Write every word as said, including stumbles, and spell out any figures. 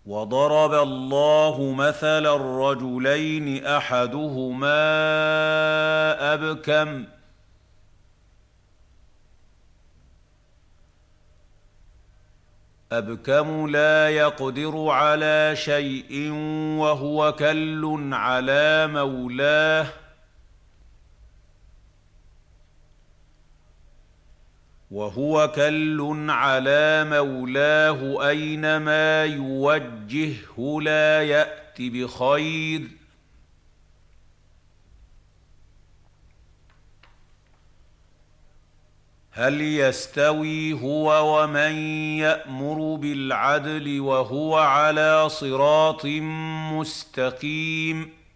وضرب الله مثلا الرجلين احدهما ابكم ابكم لا يقدر على شيء وهو كل على مولاه وهو كل على مولاه أينما يوجهه لا يأت بخير هل يستوي هو ومن يأمر بالعدل وهو على صراط مستقيم